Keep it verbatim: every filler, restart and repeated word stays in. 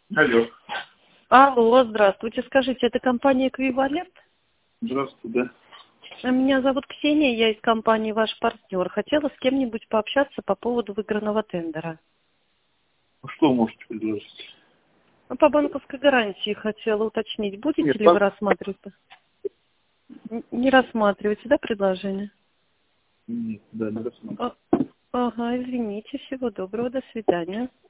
Алло. Алло, здравствуйте. Скажите, это компания «Эквивалент»? Здравствуйте, да. А Меня зовут Ксения, я из компании «Ваш партнер». Хотела с кем-нибудь пообщаться по поводу выигранного тендера. А что можете предложить? Ну, По банковской гарантии хотела уточнить, будете Нет, ли вы так... рассматривать? Н- Не рассматриваете, да, предложение? Нет, да, не рассматриваю. А- Ага, извините, всего доброго, до свидания.